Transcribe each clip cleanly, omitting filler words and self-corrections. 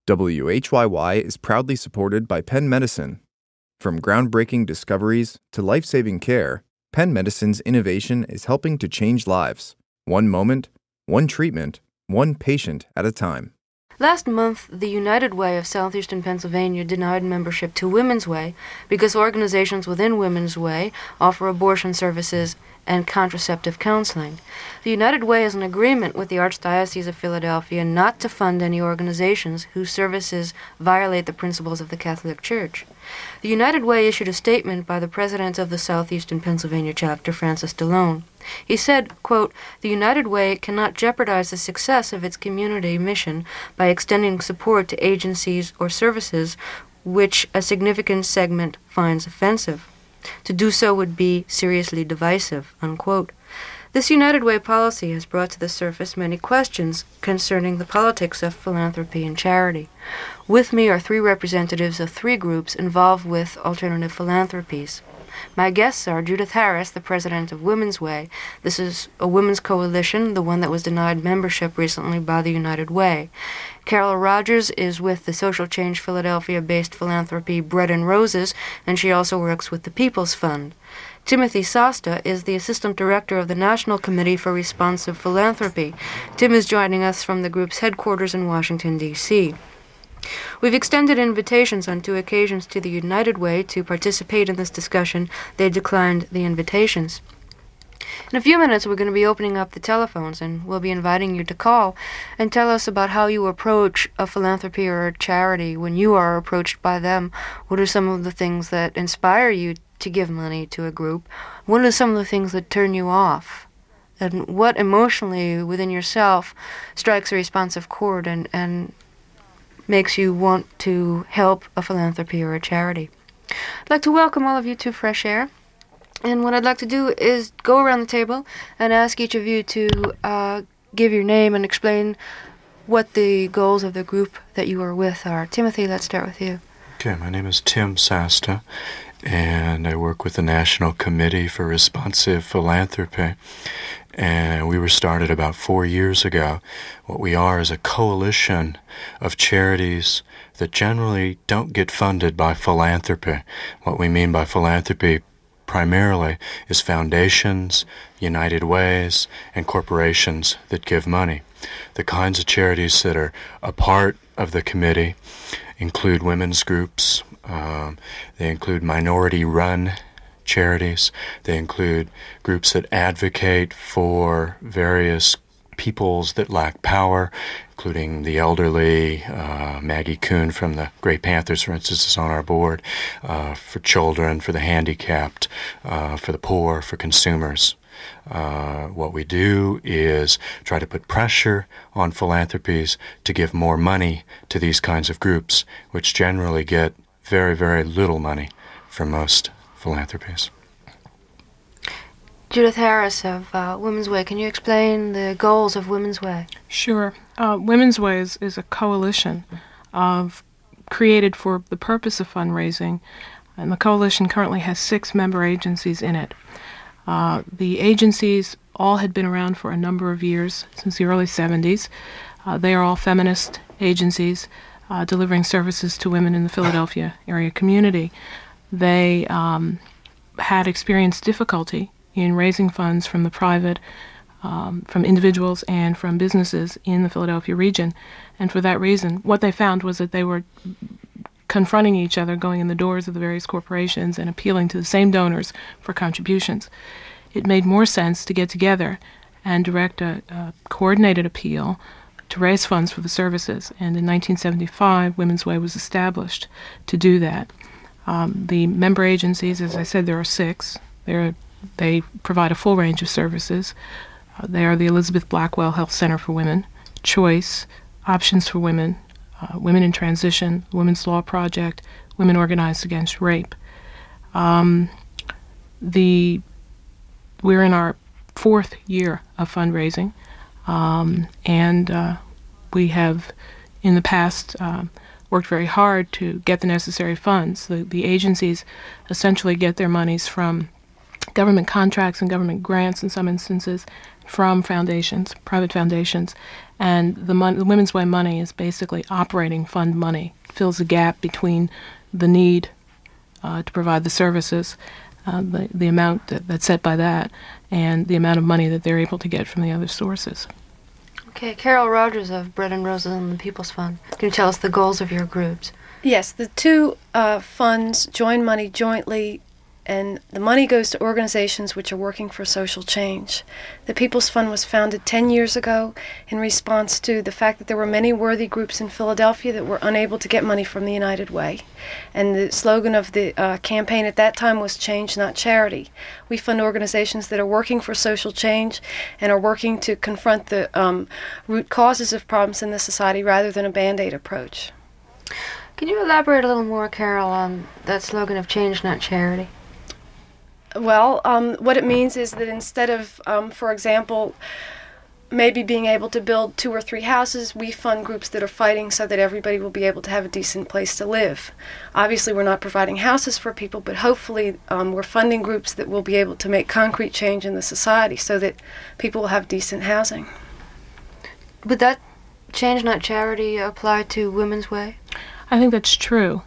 WHYY is proudly supported by Penn Medicine. From groundbreaking discoveries to life-saving care, Penn Medicine's innovation is helping to change lives. One moment, one treatment, one patient at a time. Last month, the United Way of Southeastern Pennsylvania denied membership to Women's Way because organizations within Women's Way offer abortion services and contraceptive counseling. The United Way is in agreement with the Archdiocese of Philadelphia not to fund any organizations whose services violate the principles of the Catholic Church. The United Way issued a statement by the president of the Southeastern Pennsylvania chapter, Francis DeLone. He said, quote, "The United Way cannot jeopardize the success of its community mission by extending support to agencies or services which a significant segment finds offensive. To do so would be seriously divisive," unquote. This United Way policy has brought to the surface many questions concerning the politics of philanthropy and charity. With me are three representatives of three groups involved with alternative philanthropies. My guests are Judith Harris, the president of Women's Way. This is a women's coalition, the one that was denied membership recently by the United Way. Carol Rogers is with the Social Change Philadelphia-based philanthropy Bread and Roses, and she also works with the People's Fund. Timothy Sasta is the assistant director of the National Committee for Responsive Philanthropy. Tim is joining us from the group's headquarters in Washington, D.C. We've extended invitations on 2 occasions to the United Way to participate in this discussion. They declined the invitations. In a few minutes, we're going to be opening up the telephones, and we'll be inviting you to call and tell us about how you approach a philanthropy or a charity when you are approached by them. What are some of the things that inspire you to give money to a group? What are some of the things that turn you off? And what emotionally within yourself strikes a responsive chord and makes you want to help a philanthropy or a charity? I'd like to welcome all of you to Fresh Air. And what I'd like to do is go around the table and ask each of you to give your name and explain what the goals of the group that you are with are. Timothy, let's start with you. Okay, my name is Tim Sasta, and I work with the National Committee for Responsive Philanthropy. And we were started about 4 years ago. What we are is a coalition of charities that generally don't get funded by philanthropy. What we mean by philanthropy primarily is foundations, United Ways, and corporations that give money. The kinds of charities that are a part of the committee include women's groups, they include minority-run charities, they include groups that advocate for various peoples that lack power, including the elderly. Maggie Kuhn from the Grey Panthers, for instance, is on our board, for children, for the handicapped, for the poor, for consumers. What we do is try to put pressure on philanthropies to give more money to these kinds of groups, which generally get very, very little money from most philanthropies. Judith Harris of Women's Way, can you explain the goals of Women's Way? Sure. Women's Way is a coalition created for the purpose of fundraising, and the coalition currently has 6 member agencies in it. The agencies all had been around for a number of years, since the early 70s. They are all feminist agencies delivering services to women in the Philadelphia area community. They had experienced difficulty in raising funds from the private, from individuals and from businesses in the Philadelphia region. And for that reason, what they found was that they were confronting each other, going in the doors of the various corporations and appealing to the same donors for contributions. It made more sense to get together and direct a coordinated appeal to raise funds for the services. And in 1975, Women's Way was established to do that. The member agencies, as I said, there are 6. They provide a full range of services. They are the Elizabeth Blackwell Health Center for Women, Choice, Options for Women, Women in Transition, Women's Law Project, Women Organized Against Rape. We're in our 4th year of fundraising, and we have, in the past, worked very hard to get the necessary funds. The agencies essentially get their monies from government contracts and government grants in some instances from foundations, private foundations, and the Women's Way money is basically operating fund money. It fills the gap between the need to provide the services, the amount that's set by that, and the amount of money that they're able to get from the other sources. Okay, Carol Rogers of Bread and Roses and the People's Fund. Can you tell us the goals of your groups? Yes, the two funds join money jointly, and the money goes to organizations which are working for social change. The People's Fund was founded 10 years ago in response to the fact that there were many worthy groups in Philadelphia that were unable to get money from the United Way. And the slogan of the campaign at that time was Change, Not Charity. We fund organizations that are working for social change and are working to confront the root causes of problems in the society rather than a Band-Aid approach. Can you elaborate a little more, Carol, on that slogan of Change, Not Charity? Well, what it means is that instead of, for example, maybe being able to build 2 or 3 houses, we fund groups that are fighting so that everybody will be able to have a decent place to live. Obviously, we're not providing houses for people, but hopefully we're funding groups that will be able to make concrete change in the society so that people will have decent housing. Would that Change, Not Charity apply to Women's Way? I think that's true.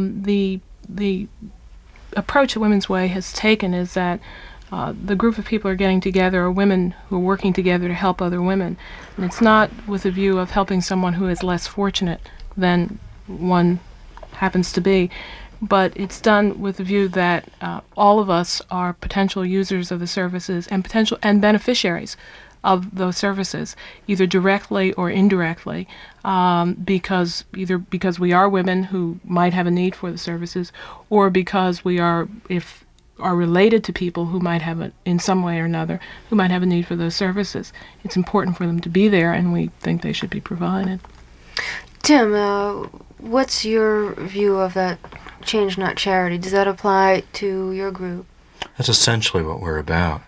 The approach that Women's Way has taken is that the group of people are getting together are women who are working together to help other women. And it's not with a view of helping someone who is less fortunate than one happens to be, but it's done with the view that all of us are potential users of the services and beneficiaries of those services, either directly or indirectly, because we are women who might have a need for the services, or because we are related to people who might have in some way or another, who might have a need for those services. It's important for them to be there, and we think they should be provided. Tim, what's your view of that Change, Not Charity? Does that apply to your group? That's essentially what we're about.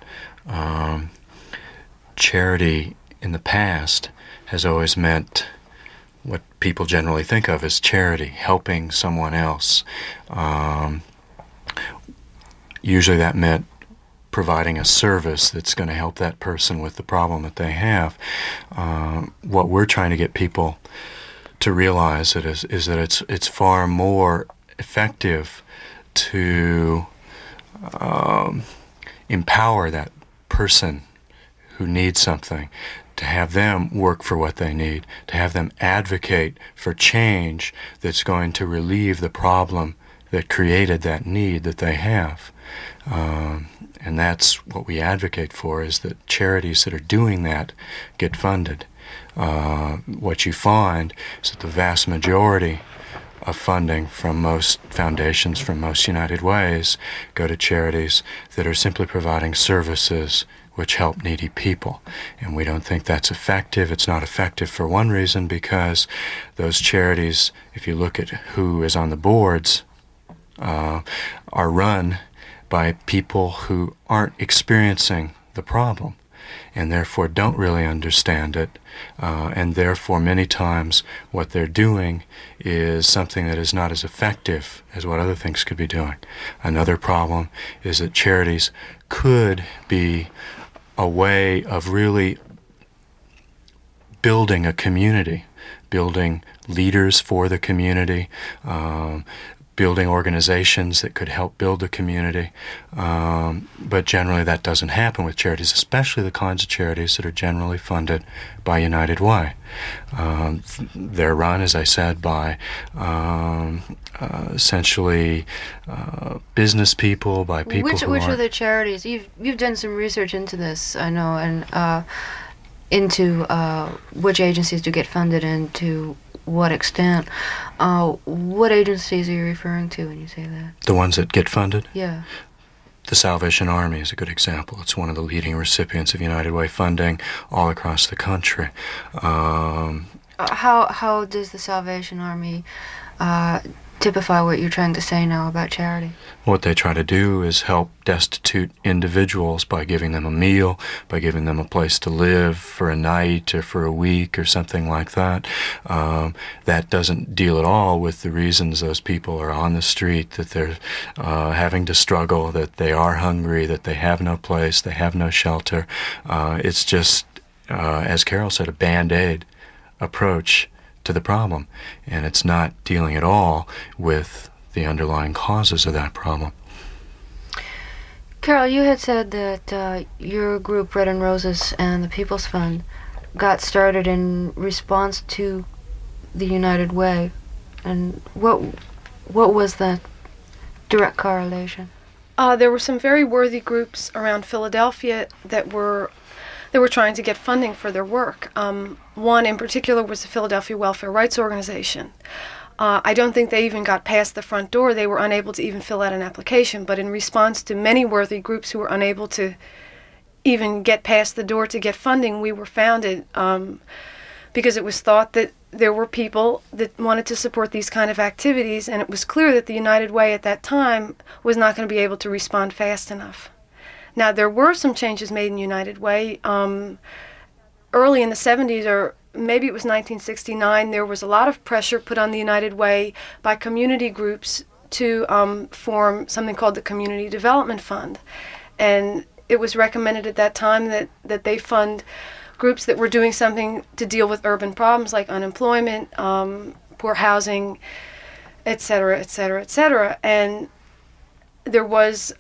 Charity in the past has always meant what people generally think of as charity, helping someone else. Usually that meant providing a service that's going to help that person with the problem that they have. What we're trying to get people to realize is that it's far more effective to empower that person who needs something, to have them work for what they need, to have them advocate for change that's going to relieve the problem that created that need that they have. And that's what we advocate for, is that charities that are doing that get funded. What you find is that the vast majority of funding from most foundations, from most United Ways, go to charities that are simply providing services which help needy people. And we don't think that's effective. It's not effective for one reason, because those charities, if you look at who is on the boards, are run by people who aren't experiencing the problem and therefore don't really understand it, and therefore many times what they're doing is something that is not as effective as what other things could be doing. Another problem is that charities could be a way of really building a community, building leaders for the community, building organizations that could help build the community. But generally that doesn't happen with charities, especially the kinds of charities that are generally funded by United Way. They're run, as I said, by essentially business people, by people Which are the charities? You've done some research into this, I know, and into which agencies do get funded and to what extent. What agencies are you referring to when you say that? The ones that get funded? Yeah. The Salvation Army is a good example. It's one of the leading recipients of United Way funding all across the country. How does the Salvation Army typify what you're trying to say now about charity? What they try to do is help destitute individuals by giving them a meal, by giving them a place to live for a night or for a week or something like that. That doesn't deal at all with the reasons those people are on the street, that they're having to struggle, that they are hungry, that they have no place, they have no shelter. It's just, as Carol said, a Band-Aid approach to the problem, and it's not dealing at all with the underlying causes of that problem. Carol, you had said that your group, Red and Roses and the People's Fund, got started in response to the United Way. And what was the direct correlation? There were some very worthy groups around Philadelphia that were trying to get funding for their work. One in particular was the Philadelphia Welfare Rights Organization. I don't think they even got past the front door. They were unable to even fill out an application. But in response to many worthy groups who were unable to even get past the door to get funding, we were founded because it was thought that there were people that wanted to support these kind of activities, and it was clear that the United Way at that time was not going to be able to respond fast enough. Now, there were some changes made in United Way. Early in the 70s, or maybe it was 1969, there was a lot of pressure put on the United Way by community groups to form something called the Community Development Fund. And it was recommended at that time that they fund groups that were doing something to deal with urban problems like unemployment, poor housing, et cetera, et cetera, et cetera. And there was...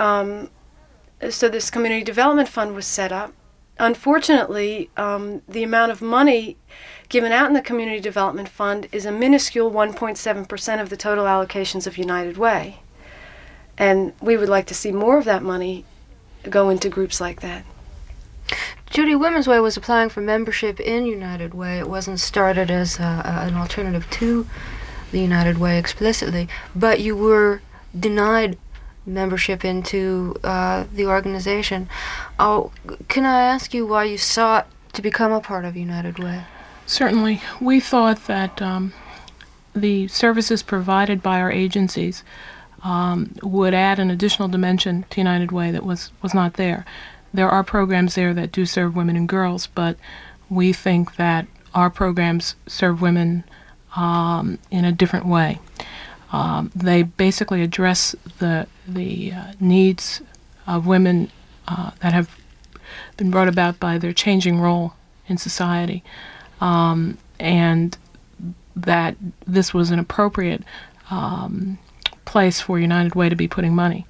So this Community Development Fund was set up. Unfortunately, the amount of money given out in the Community Development Fund is a minuscule 1.7% of the total allocations of United Way. And we would like to see more of that money go into groups like that. Judy, Women's Way was applying for membership in United Way. It wasn't started as an alternative to the United Way explicitly, but you were denied membership into the organization. Can I ask you why you sought to become a part of United Way? Certainly. We thought that the services provided by our agencies would add an additional dimension to United Way that was not there. There are programs there that do serve women and girls, but we think that our programs serve women in a different way. They basically address the needs of women that have been brought about by their changing role in society, and that this was an appropriate place for United Way to be putting money.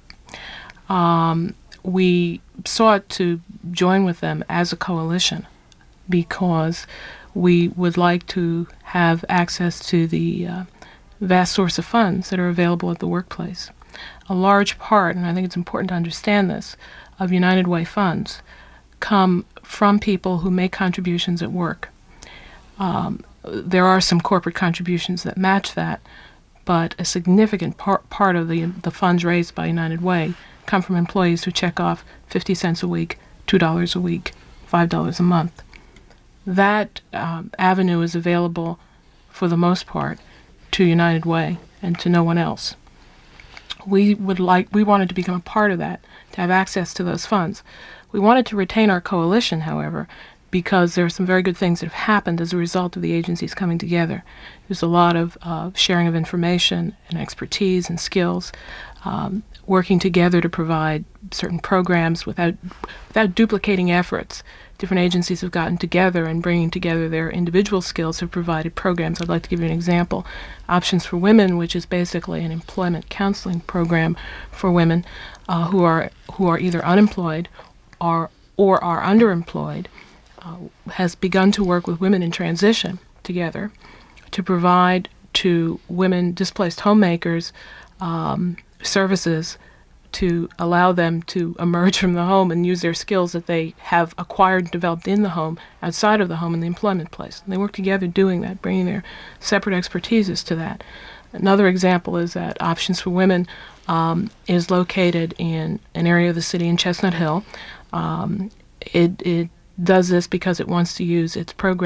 We sought to join with them as a coalition because we would like to have access to the vast source of funds that are available at the workplace. A large part, and I think it's important to understand this, of United Way funds come from people who make contributions at work. There are some corporate contributions that match that, but a significant part of the funds raised by United Way come from employees who check off 50 cents a week, $2 a week, $5 a month. That avenue is available, for the most part, to United Way and to no one else. We wanted to become a part of that, to have access to those funds. We wanted to retain our coalition, however, because there are some very good things that have happened as a result of the agencies coming together. There's a lot of sharing of information and expertise and skills, working together to provide certain programs without duplicating efforts. Different agencies have gotten together and bringing together their individual skills have provided programs. I'd like to give you an example. Options for Women, which is basically an employment counseling program for women who are either unemployed or are underemployed, has begun to work with women in transition together to provide to women displaced homemakers services to allow them to emerge from the home and use their skills that they have acquired and developed in the home, outside of the home, in the employment place. And they work together doing that, bringing their separate expertises to that. Another example is that Options for Women is located in an area of the city in Chestnut Hill. It does this because it wants to use its program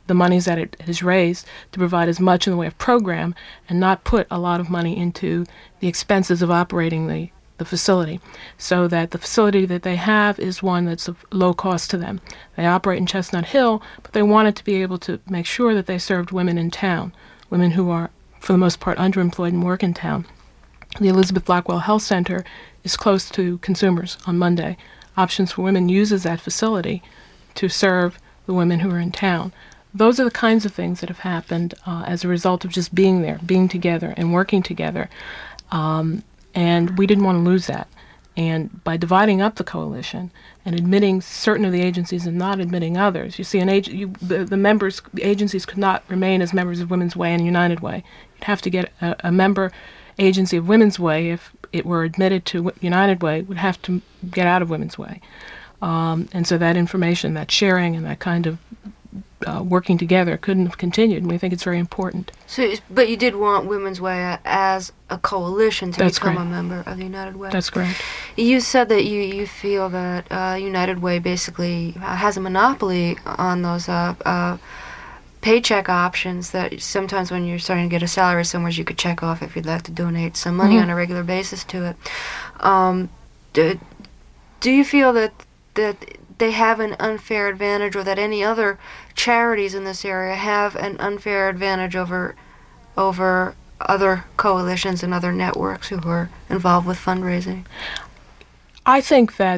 the monies that it has raised to provide as much in the way of program and not put a lot of money into the expenses of operating the facility, so that the facility that they have is one that's of low cost to them. They operate in Chestnut Hill, but they wanted to be able to make sure that they served women in town, women who are, for the most part, underemployed and work in town. The Elizabeth Blackwell Health Center is close to consumers on Monday. Options for Women uses that facility to serve the women who are in town. Those are the kinds of things that have happened as a result of just being there, being together, and working together. And we didn't want to lose that. And by dividing up the coalition and admitting certain of the agencies and not admitting others, you see, the agencies could not remain as members of Women's Way and United Way. You'd have to get a member agency of Women's Way, if it were admitted to United Way, would have to get out of Women's Way. And so that information, that sharing, and that kind of working together couldn't have continued, and we think it's very important. So, but you did want Women's Way as a coalition to That's become correct. a member of the United Way. That's correct. You said that you feel that United Way basically has a monopoly on those paycheck options, that sometimes when you're starting to get a salary somewhere, you could check off if you'd like to donate some money on a regular basis to it. Do you feel that they have an unfair advantage, or that any other charities in this area have an unfair advantage over other coalitions and other networks who are involved with fundraising? I think that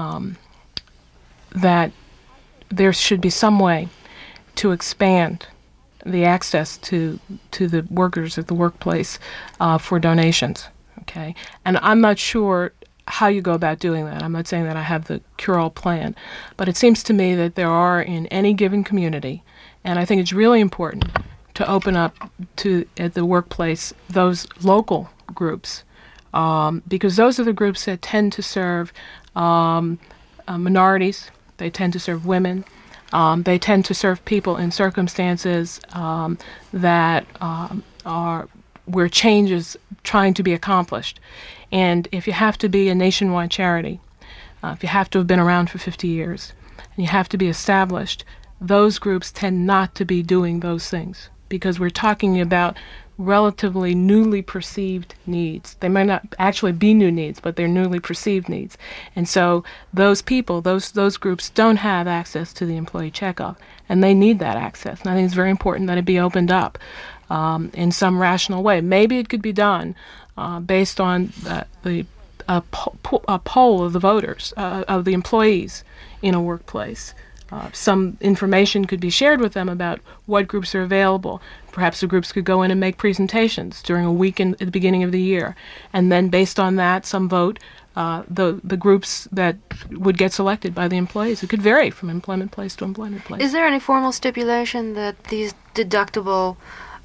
that there should be some way to expand the access to the workers at the workplace for donations. Okay, and I'm not sure how you go about doing that. I'm not saying that I have the cure-all plan, but it seems to me that there are in any given community, and I think it's really important to open up to, at the workplace, those local groups, because those are the groups that tend to serve minorities, they tend to serve women, they tend to serve people in circumstances that are where change is trying to be accomplished. And if you have to be a nationwide charity, if you have to have been around for 50 years, and you have to be established, those groups tend not to be doing those things, because we're talking about relatively newly perceived needs. They might not actually be new needs, but they're newly perceived needs. And so those people, those groups don't have access to the employee checkoff, and they need that access. And I think it's very important that it be opened up in some rational way. Maybe it could be done based on a poll of the voters, of the employees in a workplace. Some information could be shared with them about what groups are available. Perhaps the groups could go in and make presentations during a week at the beginning of the year. And then based on that, some vote the groups that would get selected by the employees. It could vary from employment place to employment place. Is there any formal stipulation that these deductible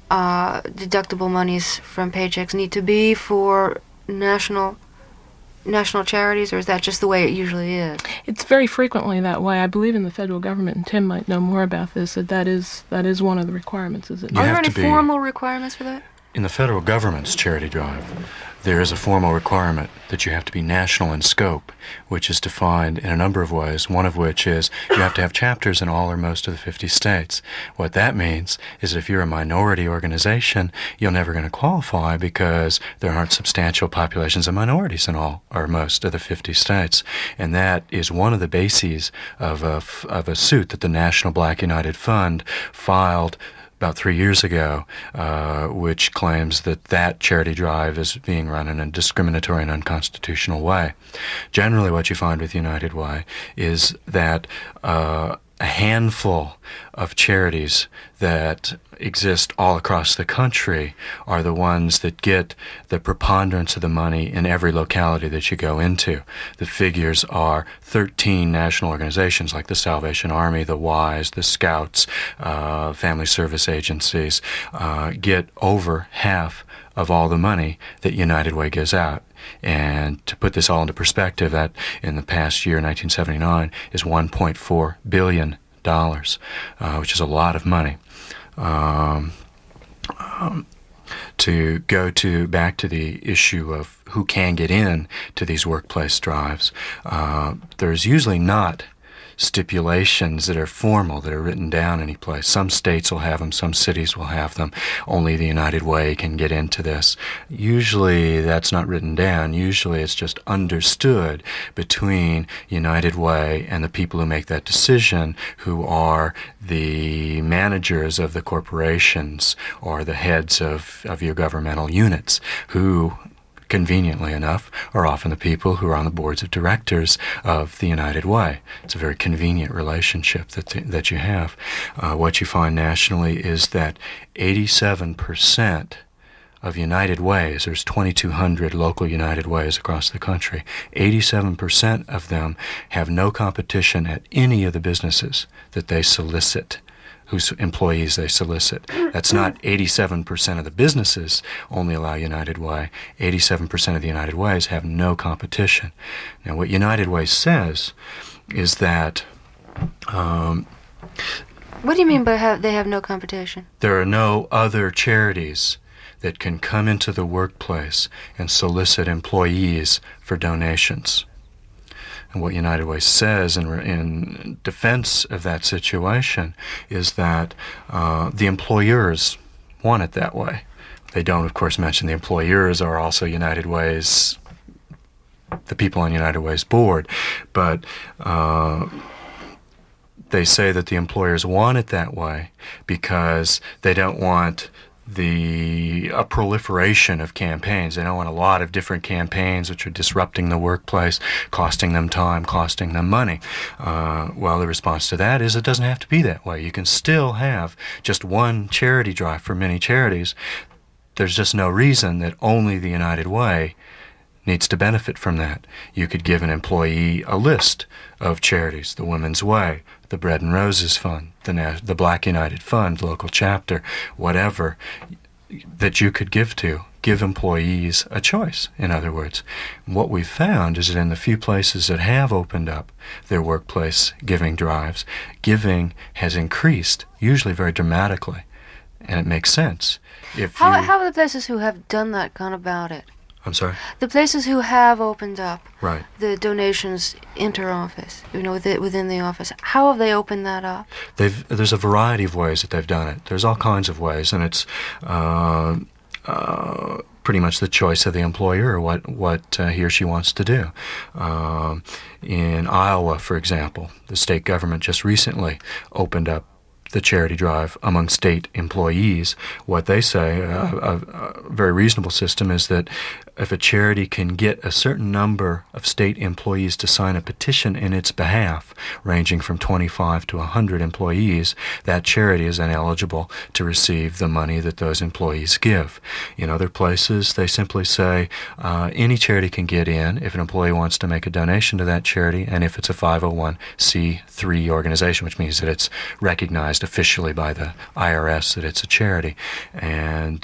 monies from paychecks need to be for national charities, or is that just the way it usually is? It's very frequently that way. I believe in the federal government, and Tim might know more about this, that is one of the requirements, is it? You Are there have any to be- formal requirements for that? In the federal government's charity drive, there is a formal requirement that you have to be national in scope, which is defined in a number of ways, one of which is you have to have chapters in all or most of the 50 states. What that means is that if you're a minority organization, you're never going to qualify because there aren't substantial populations of minorities in all or most of the 50 states. And that is one of the bases of a suit that the National Black United Fund filed about 3 years ago, which claims that charity drive is being run in a discriminatory and unconstitutional way. Generally, what you find with United Way is that a handful of charities that exist all across the country are the ones that get the preponderance of the money in every locality that you go into. The figures are 13 national organizations like the Salvation Army, the WISE, the Scouts, family service agencies, get over half of all the money that United Way gives out. And to put this all into perspective, that in the past year, 1979, is $1.4 billion, which is a lot of money. To go back to the issue of who can get in to these workplace drives, there's usually not stipulations that are formal, that are written down any place. Some states will have them, some cities will have them. Only the United Way can get into this. Usually that's not written down. Usually it's just understood between United Way and the people who make that decision, who are the managers of the corporations or the heads of your governmental units, who, conveniently enough, are often the people who are on the boards of directors of the United Way. It's a very convenient relationship that you have. What you find nationally is that 87% of United Ways, there's 2,200 local United Ways across the country, 87% of them have no competition at any of the businesses that they solicit, whose employees they solicit. That's not 87% of the businesses only allow United Way. 87% of the United Ways have no competition. Now, what United Way says is that... what do you mean by they have no competition? There are no other charities that can come into the workplace and solicit employees for donations. And what United Way says in defense of that situation is that the employers want it that way. They don't, of course, mention the employers are also United Way's, the people on United Way's board, but they say that the employers want it that way because they don't want a proliferation of campaigns. They don't want a lot of different campaigns which are disrupting the workplace, costing them time, costing them money. Well, the response to that is it doesn't have to be that way. You can still have just one charity drive for many charities. There's just no reason that only the United Way needs to benefit from that. You could give an employee a list of charities, the Women's Way, the Bread and Roses Fund, the Black United Fund, local chapter, whatever, that you could give to. Give employees a choice, in other words. What we've found is that in the few places that have opened up their workplace giving drives, giving has increased, usually very dramatically, and it makes sense. How have the places who have done that gone about it? I'm sorry? The places who have opened up right. the donations inter-office, within the office, how have they opened that up? There's a variety of ways that they've done it. There's all kinds of ways, and it's pretty much the choice of the employer, what he or she wants to do. In Iowa, for example, the state government just recently opened up the charity drive among state employees. What they say, a very reasonable system, is that if a charity can get a certain number of state employees to sign a petition in its behalf, ranging from 25 to 100 employees, that charity is then eligible to receive the money that those employees give. In other places, they simply say any charity can get in if an employee wants to make a donation to that charity, and if it's a 501c3 organization, which means that it's recognized officially by the IRS that it's a charity. And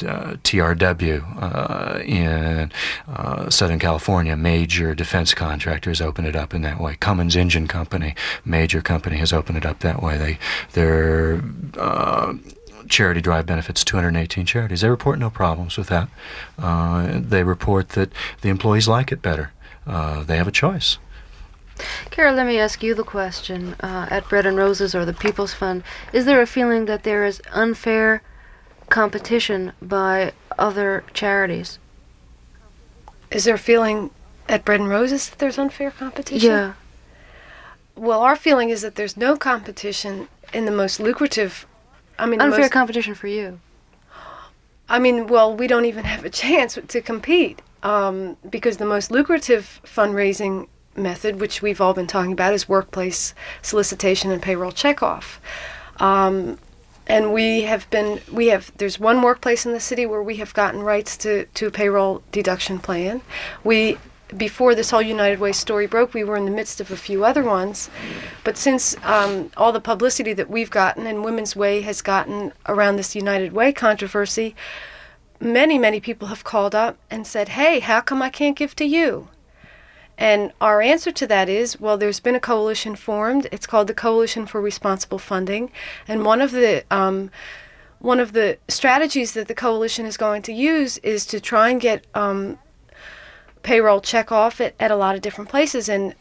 TRW in Southern California, major defense contractors open it up in that way. Cummins Engine Company, major company, has opened it up that way. Their charity drive benefits 218 charities. They report no problems with that. They report that the employees like it better. They have a choice. Kara, let me ask you the question. At Bread and Roses or the People's Fund, is there a feeling that there is unfair competition by other charities? Is there a feeling at Bread and Roses that there's unfair competition? Yeah. Well, our feeling is that there's no competition in the most lucrative... unfair competition for you. Well, we don't even have a chance to compete because the most lucrative fundraising method, which we've all been talking about, is workplace solicitation and payroll checkoff. And there's one workplace in the city where we have gotten rights to a payroll deduction plan. Before this whole United Way story broke, we were in the midst of a few other ones. But since all the publicity that we've gotten and Women's Way has gotten around this United Way controversy, many, many people have called up and said, hey, how come I can't give to you? And our answer to that is, well, there's been a coalition formed. It's called the Coalition for Responsible Funding. And one of the strategies that the coalition is going to use is to try and get payroll check off at a lot of different places. And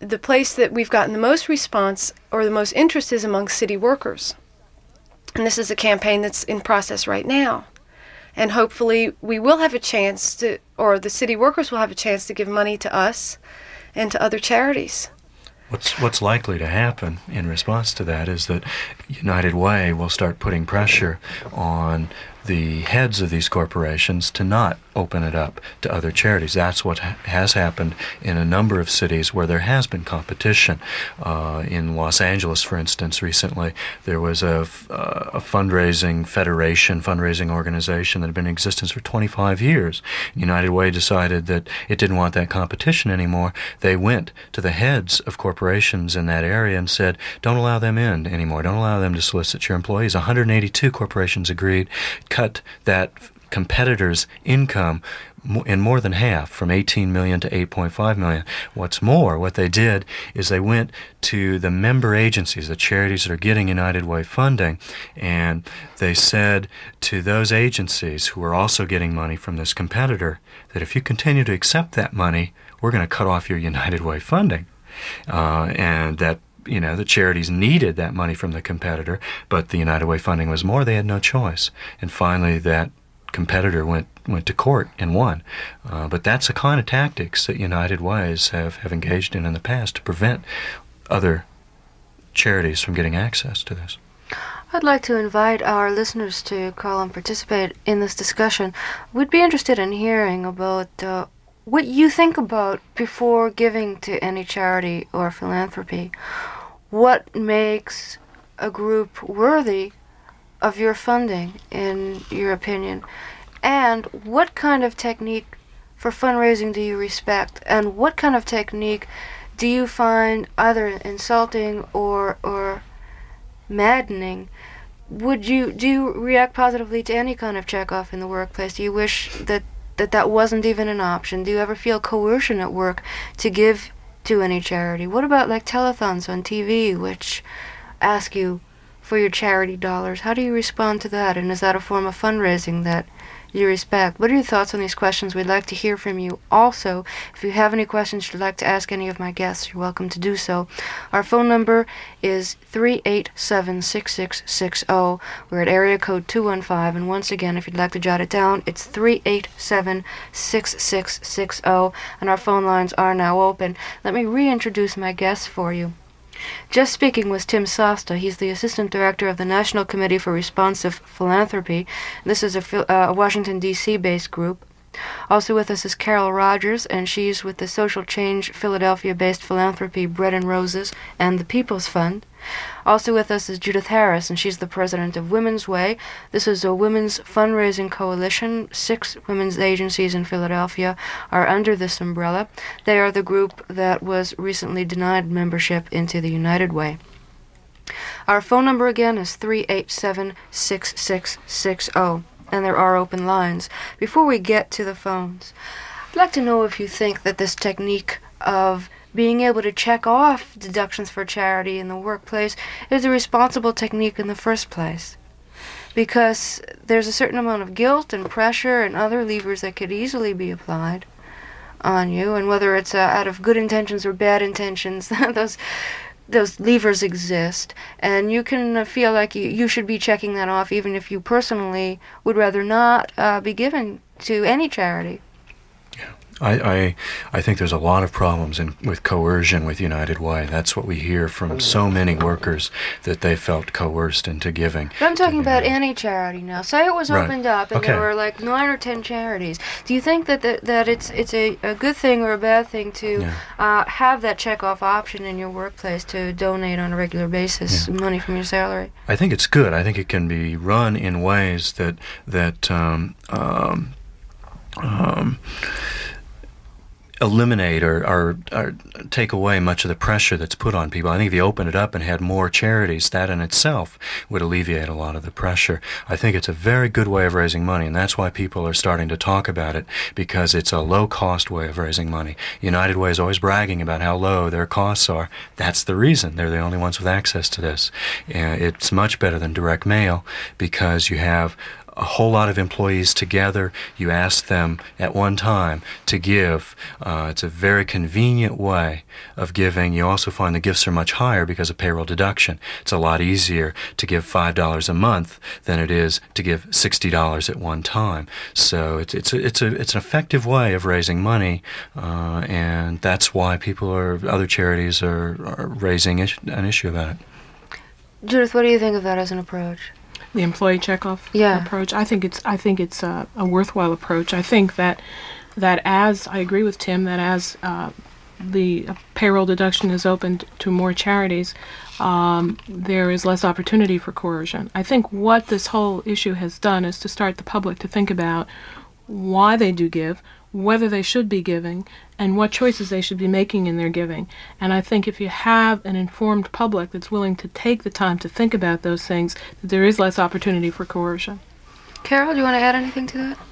the place that we've gotten the most response or the most interest is among city workers. And this is a campaign that's in process right now. And hopefully we will have a chance to, or the city workers will have a chance to give money to us and to other charities. What's likely to happen in response to that is that United Way will start putting pressure on the heads of these corporations to not open it up to other charities. That's what has happened in a number of cities where there has been competition. In Los Angeles, for instance, recently, there was a fundraising organization that had been in existence for 25 years. United Way decided that it didn't want that competition anymore. They went to the heads of corporations in that area and said, don't allow them in anymore. Don't allow them to solicit your employees. 182 corporations agreed, cut that competitors' income in more than half, from $18 million to $8.5 million. What's more, what they did is they went to the member agencies, the charities that are getting United Way funding, and they said to those agencies who are also getting money from this competitor that if you continue to accept that money, we're going to cut off your United Way funding. And that the charities needed that money from the competitor, but the United Way funding was more. They had no choice. And finally, that competitor went to court and won. But that's the kind of tactics that United Ways have engaged in the past to prevent other charities from getting access to this. I'd like to invite our listeners to call and participate in this discussion. We'd be interested in hearing about what you think about before giving to any charity or philanthropy. What makes a group worthy of your funding, in your opinion? And what kind of technique for fundraising do you respect? And what kind of technique do you find either insulting or maddening? Do you react positively to any kind of checkoff in the workplace? Do you wish that wasn't even an option? Do you ever feel coercion at work to give to any charity? What about like telethons on TV, which ask you for your charity dollars? How do you respond to that? And is that a form of fundraising that you respect? What are your thoughts on these questions? We'd like to hear from you. Also, if you have any questions you'd like to ask any of my guests, you're welcome to do so. Our phone number is 387-6660. We're at area code 215. And once again, if you'd like to jot it down, it's 387-6660. And our phone lines are now open. Let me reintroduce my guests for you. Just speaking was Tim Sasta. He's the Assistant Director of the National Committee for Responsive Philanthropy. This is a Washington, D.C. based group. Also with us is Carol Rogers, and she's with the Social Change Philadelphia-based philanthropy Bread and Roses and the People's Fund. Also with us is Judith Harris, and she's the president of Women's Way. This is a women's fundraising coalition. 6 women's agencies in Philadelphia are under this umbrella. They are the group that was recently denied membership into the United Way. Our phone number again is 387-6660. And there are open lines. Before we get to the phones, I'd like to know if you think that this technique of being able to check off deductions for charity in the workplace is a responsible technique in the first place. Because there's a certain amount of guilt and pressure and other levers that could easily be applied on you, and whether it's out of good intentions or bad intentions, those levers exist, and you can feel like you should be checking that off even if you personally would rather not be given to any charity. I think there's a lot of problems with coercion with United Way. That's what we hear from so many workers, that they felt coerced into giving. But I'm talking about any charity now. Say it was opened up and there were like 9 or 10 charities. Do you think that it's a good thing or a bad thing to have that checkoff option in your workplace to donate on a regular basis money from your salary? I think it's good. I think it can be run in ways that eliminate or take away much of the pressure that's put on people. I think if you opened it up and had more charities, that in itself would alleviate a lot of the pressure. I think it's a very good way of raising money, and that's why people are starting to talk about it, because it's a low-cost way of raising money. United Way is always bragging about how low their costs are. That's the reason. They're the only ones with access to this. It's much better than direct mail, because you have a whole lot of employees together. You ask them at one time to give. It's a very convenient way of giving. You also find the gifts are much higher because of payroll deduction. It's a lot easier to give $5 a month than it is to give $60 at one time. So it's an effective way of raising money, and that's why other charities are raising an issue about it. Judith, what do you think of that as an approach? The employee checkoff approach. I think it's a worthwhile approach. I think that as I agree with Tim, that as the payroll deduction is opened to more charities, there is less opportunity for coercion. I think what this whole issue has done is to start the public to think about why they do give, whether they should be giving, and what choices they should be making in their giving. And I think if you have an informed public that's willing to take the time to think about those things, that there is less opportunity for coercion. Carol, do you want to add anything to that?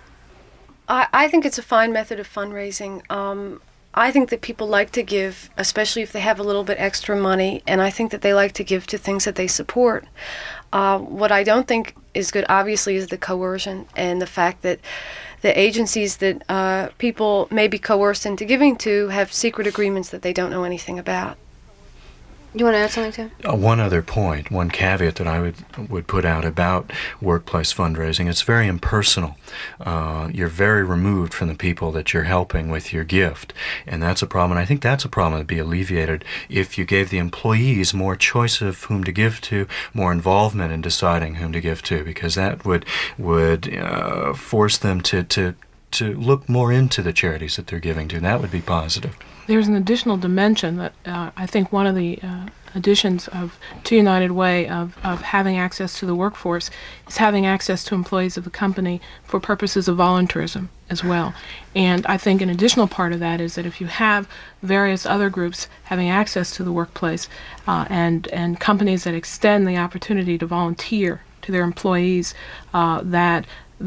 I think it's a fine method of fundraising. I think that people like to give, especially if they have a little bit extra money, and I think that they like to give to things that they support. What I don't think is good, obviously, is the coercion and the fact that the agencies that people may be coerced into giving to have secret agreements that they don't know anything about. You want to add something, Tim? One other point, one caveat that I would put out about workplace fundraising, it's very impersonal. You're very removed from the people that you're helping with your gift, and that's a problem. And I think that's a problem that would be alleviated if you gave the employees more choice of whom to give to, more involvement in deciding whom to give to, because that would force them to look more into the charities that they're giving to, and that would be positive. There's an additional dimension that I think one of the additions to United Way of having access to the workforce is having access to employees of the company for purposes of volunteerism as well. And I think an additional part of that is that if you have various other groups having access to the workplace and companies that extend the opportunity to volunteer to their employees, that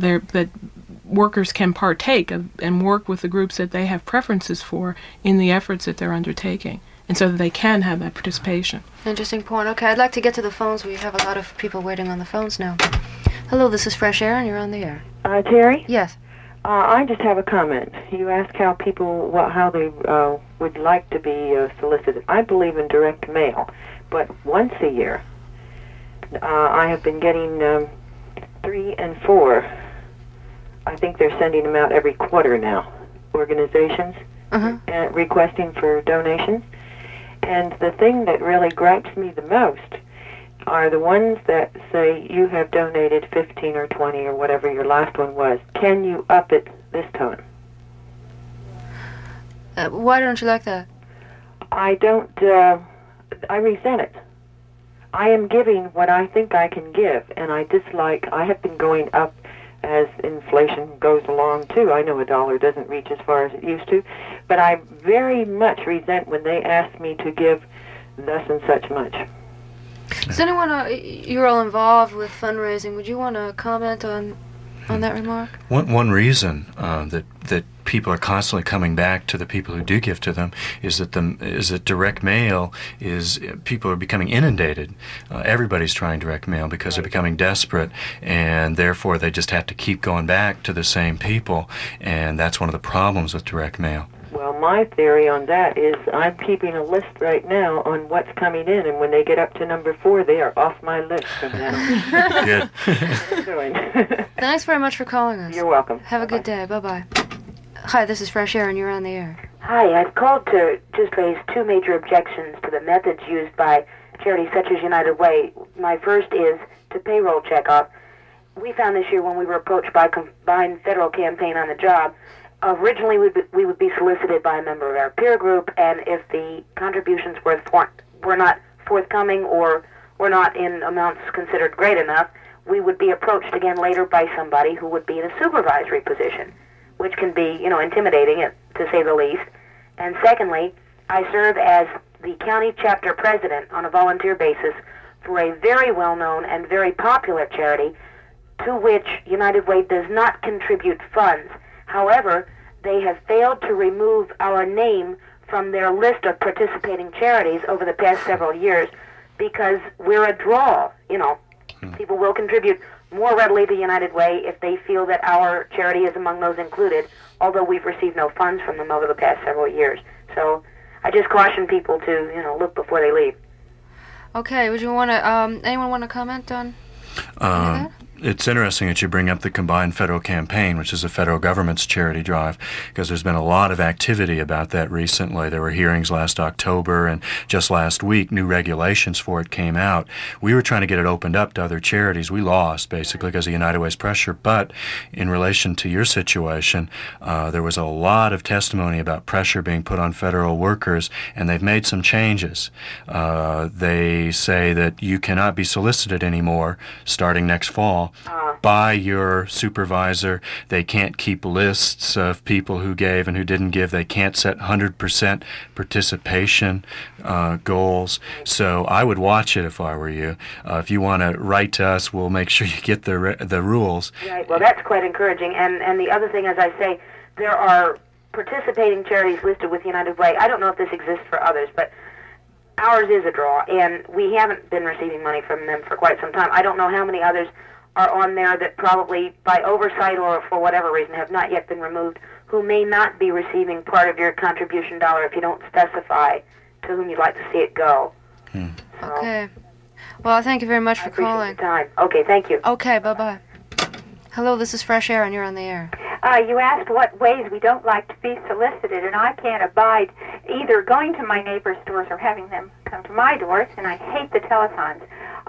workers can partake of and work with the groups that they have preferences for in the efforts that they're undertaking, and so that they can have that participation. Interesting point. Okay, I'd like to get to the phones. We have a lot of people waiting on the phones now. Hello, this is Fresh Air, and you're on the air. Terry? Yes. I just have a comment. You asked how they would like to be solicited. I believe in direct mail, but once a year. I have been getting 3 and 4. I think they're sending them out every quarter now, organizations, requesting for donations. And the thing that really gripes me the most are the ones that say, you have donated 15 or 20 or whatever your last one was. Can you up it this time? Why don't you like that? I don't, I resent it. I am giving what I think I can give, and I have been going up as inflation goes along, too. I know $1 doesn't reach as far as it used to, but I very much resent when they ask me to give thus and such much. Does anyone, you're all involved with fundraising, would you want to comment on that remark? One reason that people are constantly coming back to the people who do give to them is that direct mail people are becoming inundated. Everybody's trying direct mail because they're becoming desperate, and therefore they just have to keep going back to the same people, and that's one of the problems with direct mail. Well, my theory on that is I'm keeping a list right now on what's coming in, and when they get up to number 4, they are off my list from now. Good. Thanks very much for calling us. You're welcome. Have a good day. Bye-bye. Hi, this is Fresh Air, and you're on the air. Hi, I've called to just raise 2 major objections to the methods used by charities such as United Way. My first is to payroll checkoff. We found this year when we were approached by a combined federal campaign on the job, originally we would be solicited by a member of our peer group, and if the contributions were not forthcoming or were not in amounts considered great enough, we would be approached again later by somebody who would be in a supervisory position, which can be, intimidating, to say the least. And secondly, I serve as the county chapter president on a volunteer basis for a very well-known and very popular charity to which United Way does not contribute funds. However, they have failed to remove our name from their list of participating charities over the past several years because we're a draw. People will contribute more readily the United Way if they feel that our charity is among those included, although we've received no funds from them over the past several years. So I just caution people to, look before they leave. Okay, would you want to, anyone want to comment on that? It's interesting that you bring up the Combined Federal Campaign, which is the federal government's charity drive, because there's been a lot of activity about that recently. There were hearings last October, and just last week, new regulations for it came out. We were trying to get it opened up to other charities. We lost, basically, because of United Way's pressure. But in relation to your situation, there was a lot of testimony about pressure being put on federal workers, and they've made some changes. They say that you cannot be solicited anymore starting next fall by your supervisor. They can't keep lists of people who gave and who didn't give. They can't set 100% participation goals. So I would watch it if I were you. If you want to write to us, we'll make sure you get the rules. Right. Well, that's quite encouraging. And the other thing, as I say, there are participating charities listed with United Way. I don't know if this exists for others, but ours is a draw, and we haven't been receiving money from them for quite some time. I don't know how many others are on there that probably by oversight or for whatever reason have not yet been removed, who may not be receiving part of your contribution dollar if you don't specify to whom you'd like to see it go. So, Okay. Well, thank you very much for calling. Time. Okay, thank you. Okay, bye-bye. Hello, this is Fresh Air, and you're on the air. You asked what ways we don't like to be solicited, and I can't abide either going to my neighbors' doors or having them come to my doors, and I hate the telethons.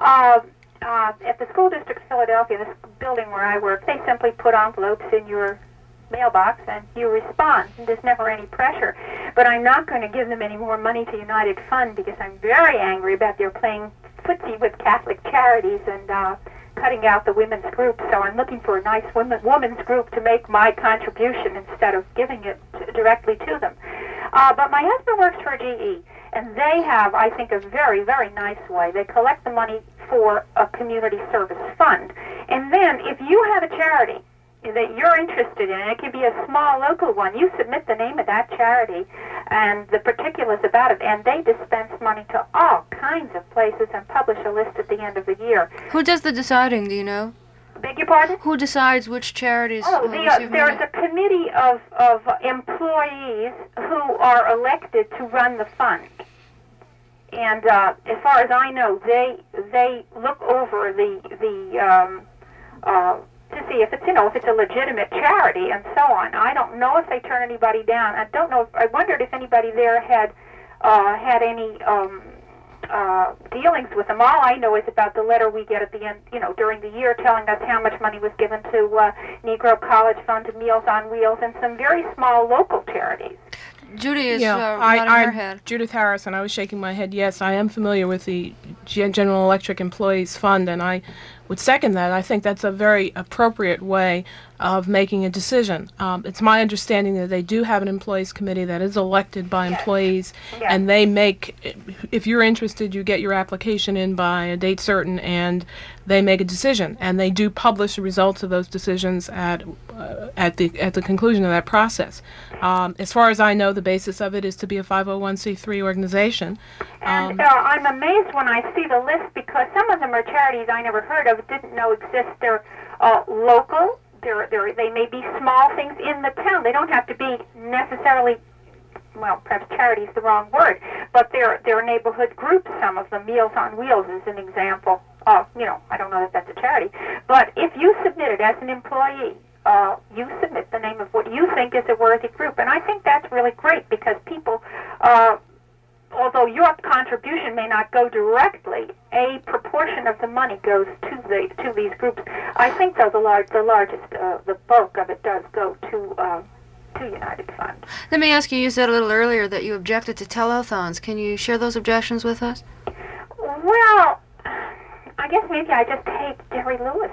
At the School District of Philadelphia, this building where I work, they simply put envelopes in your mailbox and you respond. And there's never any pressure. But I'm not going to give them any more money to United Fund because I'm very angry about their playing footsie with Catholic charities and cutting out the women's group. So I'm looking for a nice women's group to make my contribution instead of giving it directly to them. But my husband works for GE, and they have, I think, a very, very nice way. They collect the money for a community service fund. And then if you have a charity that you're interested in, and it can be a small local one, you submit the name of that charity and the particulars about it, and they dispense money to all kinds of places and publish a list at the end of the year. Who does the deciding, do you know? Beg your pardon? Who decides which charities there's a committee of employees who are elected to run the fund. And as far as I know, they look over to see if it's a legitimate charity and so on. I don't know if they turn anybody down. I don't know. I wondered if anybody there had any dealings with them. All I know is about the letter we get at the end, during the year, telling us how much money was given to Negro College Fund, to Meals on Wheels, and some very small local charities. Judy is nodding her head. Judith Harrison. I was shaking my head. Yes, I am familiar with the General Electric Employees Fund, and I would second that. I think that's a very appropriate way of making a decision. It's my understanding that they do have an employees committee that is elected by employees, and they make, if you're interested, you get your application in by a date certain, and they make a decision, and they do publish the results of those decisions at the conclusion of that process. As far as I know, the basis of it is to be a 501c3 organization. And I'm amazed when I see the list, because some of them are charities I never heard of, didn't know exist. They're local. They may be small things in the town. They don't have to be necessarily, well, perhaps charity is the wrong word, but they're neighborhood groups, some of them. Meals on Wheels is an example. I don't know that that's a charity. But if you submit it as an employee, you submit the name of what you think is a worthy group. And I think that's really great, because people, although your contribution may not go directly, a proportion of the money goes to these groups. I think, though, the bulk of it does go to United Fund. Let me ask you, you said a little earlier that you objected to telethons. Can you share those objections with us? Well, I guess maybe I just hate Jerry Lewis.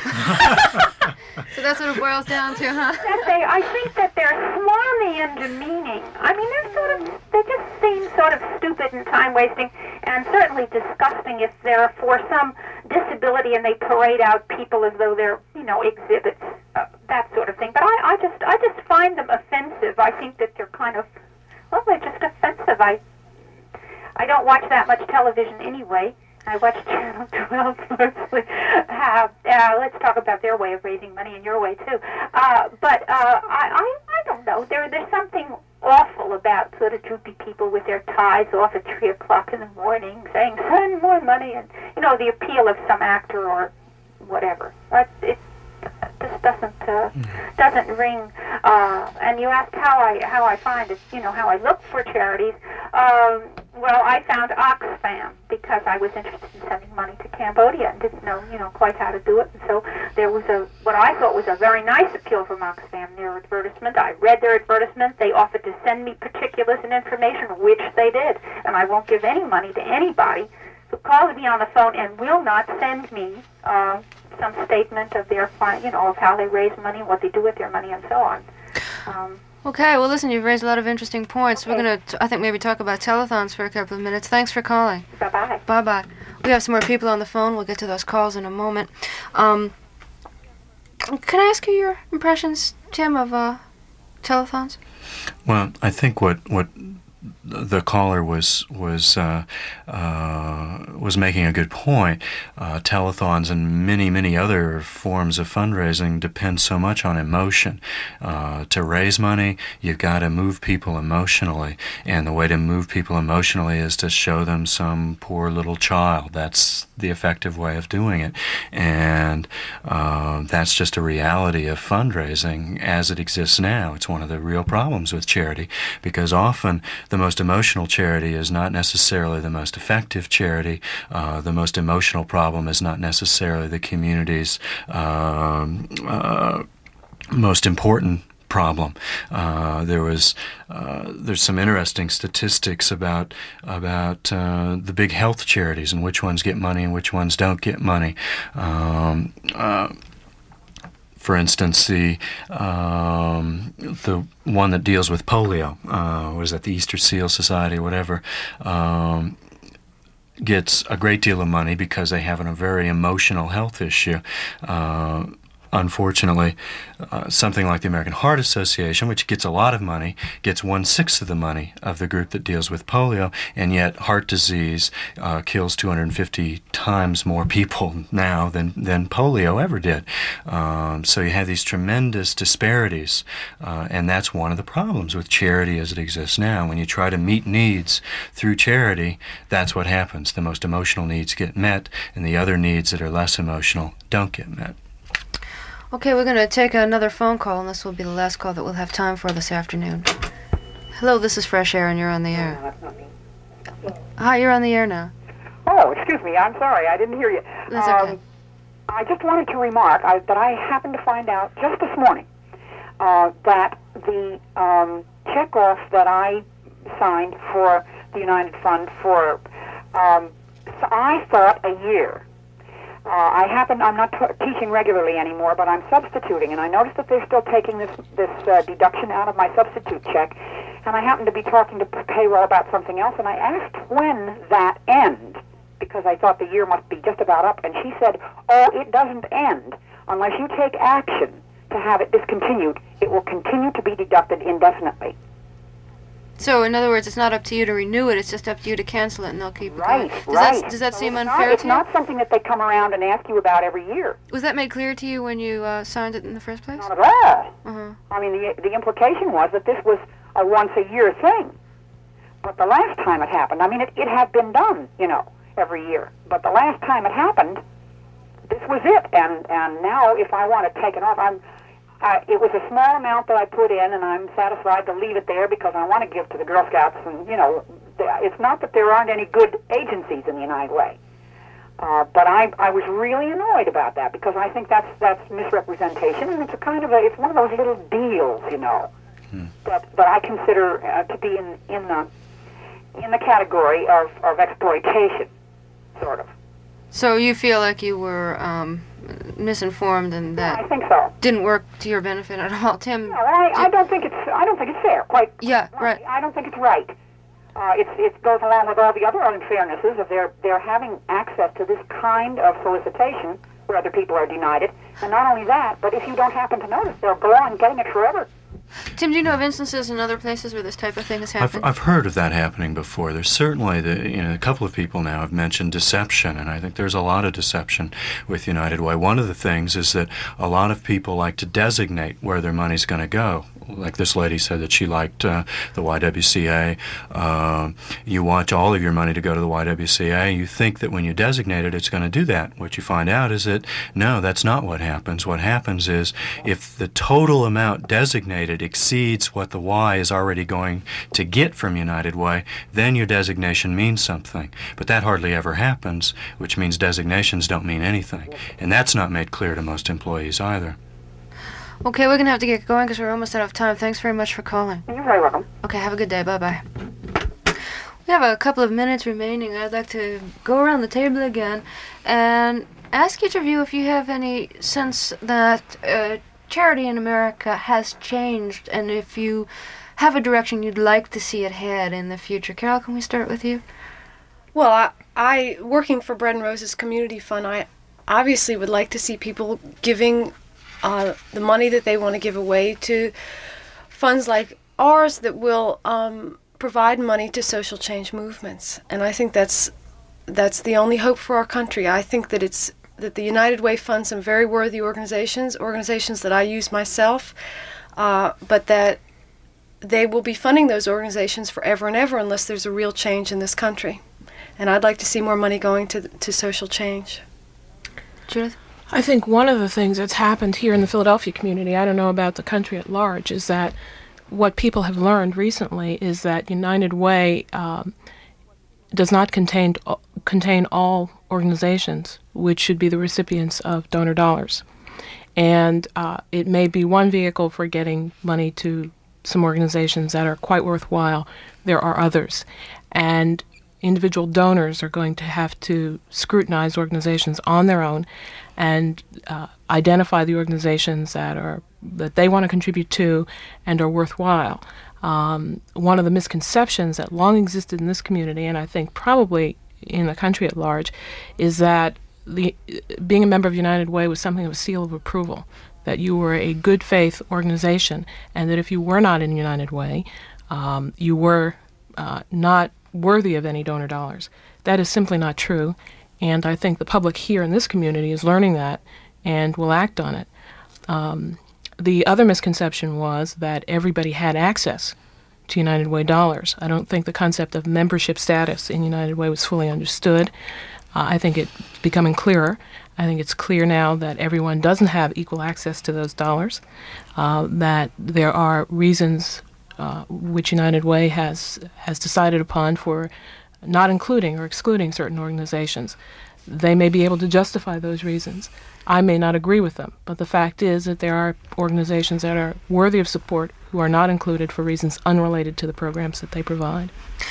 So that's what it boils down to, huh? I think that they're smarmy and demeaning. I mean, they just seem sort of stupid and time-wasting, and certainly disgusting if they're for some disability and they parade out people as though they're, exhibits, that sort of thing. But I just find them offensive. I think that they're they're just offensive. I don't watch that much television anyway. I watch Channel 12 mostly. Let's talk about their way of raising money and your way too. But I don't know. There's something awful about sort of droopy people with their ties off at 3 o'clock in the morning, saying "send more money," and the appeal of some actor or whatever. It just doesn't ring. And you asked how I find it. How I look for charities. Well, I found Oxfam because I was interested in sending money to Cambodia and didn't know, quite how to do it. And so there was what I thought was a very nice appeal from Oxfam, their advertisement. I read their advertisement. They offered to send me particulars and information, which they did. And I won't give any money to anybody who calls me on the phone and will not send me some statement of their, of how they raise money, what they do with their money, and so on. Okay, well, listen, you've raised a lot of interesting points. We're going to, I think, maybe talk about telethons for a couple of minutes. Thanks for calling. Bye-bye. Bye-bye. We have some more people on the phone. We'll get to those calls in a moment. Can I ask you your impressions, Tim, of telethons? Well, I think what the caller was making a good point. Telethons and many other forms of fundraising depend so much on emotion. To raise money, you've got to move people emotionally, and the way to move people emotionally is to show them some poor little child. That's the effective way of doing it, and that's just a reality of fundraising as it exists now. It's one of the real problems with charity, because often the most emotional charity is not necessarily the most effective charity. The most emotional problem is not necessarily the community's most important problem. There's some interesting statistics about the big health charities and which ones get money and which ones don't get money. For instance, the one that deals with polio, was that the Easter Seal Society or whatever, gets a great deal of money because they have a very emotional health issue. Unfortunately, something like the American Heart Association, which gets a lot of money, gets 1/6 of the money of the group that deals with polio, and yet heart disease kills 250 times more people now than polio ever did. So you have these tremendous disparities, and that's one of the problems with charity as it exists now. When you try to meet needs through charity, that's what happens. The most emotional needs get met, and the other needs that are less emotional don't get met. Okay, we're going to take another phone call, and this will be the last call that we'll have time for this afternoon. Hello, this is Fresh Air, and you're on the air. No, that's not me. Hi, you're on the air now. Oh, excuse me. I'm sorry. I didn't hear you. That's okay. I just wanted to remark that I happened to find out just this morning that the checkoff that I signed for the United Fund for, so I thought a year. I'm not teaching regularly anymore, but I'm substituting, and I noticed that they're still taking this deduction out of my substitute check, and I happened to be talking to payroll about something else, and I asked when that ends, because I thought the year must be just about up, and she said, oh, it doesn't end. Unless you take action to have it discontinued, it will continue to be deducted indefinitely. So, in other words, it's not up to you to renew it, it's just up to you to cancel it, and they'll keep it going. Right. Does that so seem unfair to you? It's not something that they come around and ask you about every year. Was that made clear to you when you signed it in the first place? Not at all. Uh-huh. I mean, the implication was that this was a once-a-year thing. But the last time it happened, I mean, it had been done, every year. But the last time it happened, this was it. And now, if I want to take it off, it was a small amount that I put in, and I'm satisfied to leave it there because I want to give to the Girl Scouts. And, it's not that there aren't any good agencies in the United Way. But I was really annoyed about that because I think that's misrepresentation, and it's it's one of those little deals, that I consider to be in the category of exploitation, sort of. So you feel like you were misinformed, and that I think so. Didn't work to your benefit at all, Tim? No, I don't think it's fair. Quite. Yeah, right. I don't think it's right. It goes along with all the other unfairnesses of their having access to this kind of solicitation where other people are denied it, and not only that, but if you don't happen to notice, they'll go on getting it forever. Tim, do you know of instances in other places where this type of thing has happened? I've heard of that happening before. There's certainly a couple of people now have mentioned deception, and I think there's a lot of deception with United Way. One of the things is that a lot of people like to designate where their money's going to go. Like this lady said that she liked the YWCA. You want all of your money to go to the YWCA. You think that when you designate it, it's going to do that. What you find out is that, no, that's not what happens. What happens is if the total amount designated exceeds what the Y is already going to get from United Way, then your designation means something. But that hardly ever happens, which means designations don't mean anything. And that's not made clear to most employees either. Okay, we're going to have to get going because we're almost out of time. Thanks very much for calling. You're very welcome. Okay, have a good day. Bye-bye. We have a couple of minutes remaining. I'd like to go around the table again and ask each of you if you have any sense that charity in America has changed and if you have a direction you'd like to see it head in the future. Carol, can we start with you? Well, I working for Bread and Roses Community Fund, I obviously would like to see people giving the money that they want to give away to funds like ours that will provide money to social change movements. And I think that's the only hope for our country. I think that the United Way funds some very worthy organizations that I use myself, but that they will be funding those organizations forever and ever unless there's a real change in this country. And I'd like to see more money going to social change. Judith? I think one of the things that's happened here in the Philadelphia community, I don't know about the country at large, is that what people have learned recently is that United Way does not contain all organizations which should be the recipients of donor dollars. And it may be one vehicle for getting money to some organizations that are quite worthwhile. There are others. And individual donors are going to have to scrutinize organizations on their own and identify the organizations that they want to contribute to and are worthwhile. One of the misconceptions that long existed in this community, and I think probably in the country at large, is that being a member of United Way was something of a seal of approval, that you were a good faith organization, and that if you were not in United Way, you were not worthy of any donor dollars. That is simply not true, and I think the public here in this community is learning that and will act on it. The other misconception was that everybody had access to United Way dollars. I don't think the concept of membership status in United Way was fully understood. I think it's becoming clearer. I think it's clear now that everyone doesn't have equal access to those dollars, that there are reasons which United Way has decided upon for not including or excluding certain organizations. They may be able to justify those reasons. I may not agree with them, but the fact is that there are organizations that are worthy of support who are not included for reasons unrelated to the programs that they provide.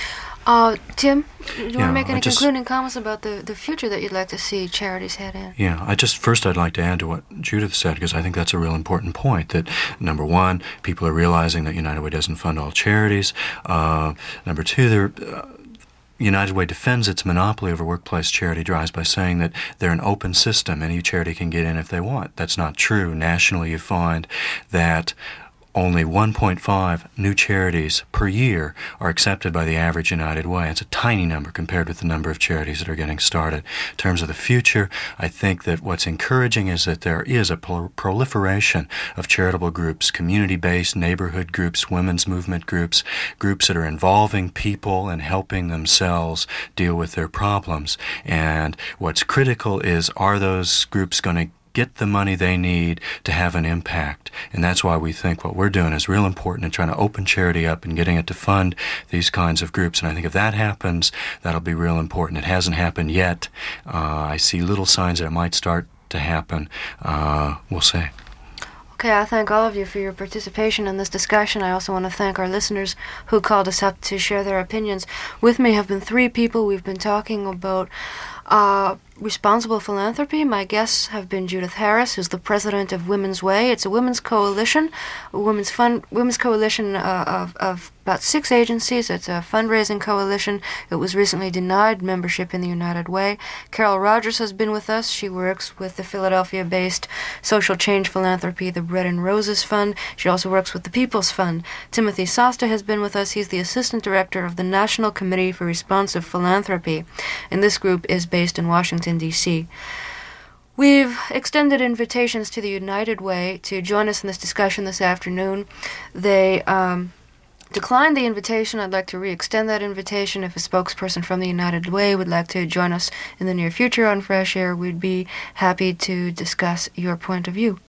Tim, do you want to make any concluding comments about the future that you'd like to see charities head in? Yeah, I'd like to add to what Judith said, because I think that's a real important point, that number one, people are realizing that United Way doesn't fund all charities. Number two, United Way defends its monopoly over workplace charity drives by saying that they're an open system. Any charity can get in if they want. That's not true. Nationally, you find that only 1.5 new charities per year are accepted by the average United Way. It's a tiny number compared with the number of charities that are getting started. In terms of the future, I think that what's encouraging is that there is a proliferation of charitable groups, community-based neighborhood groups, women's movement groups, groups that are involving people and helping themselves deal with their problems. And what's critical is, are those groups going to get the money they need to have an impact? And that's why we think what we're doing is real important in trying to open charity up and getting it to fund these kinds of groups. And I think if that happens, that'll be real important. It hasn't happened yet. I see little signs that it might start to happen. We'll see. Okay, I thank all of you for your participation in this discussion. I also want to thank our listeners who called us up to share their opinions. With me have been three people. We've been talking about Responsible Philanthropy. My guests have been Judith Harris, who's the president of Women's Way. It's a women's coalition, women's coalition of about 6 agencies. It's a fundraising coalition. It was recently denied membership in the United Way. Carol Rogers has been with us. She works with the Philadelphia-based social change philanthropy, the Bread and Roses Fund. She also works with the People's Fund. Timothy Sosta has been with us. He's the assistant director of the National Committee for Responsive Philanthropy, and this group is based in Washington, D.C. We've extended invitations to the United Way to join us in this discussion this afternoon. They declined the invitation. I'd like to re-extend that invitation. If a spokesperson from the United Way would like to join us in the near future on Fresh Air, we'd be happy to discuss your point of view.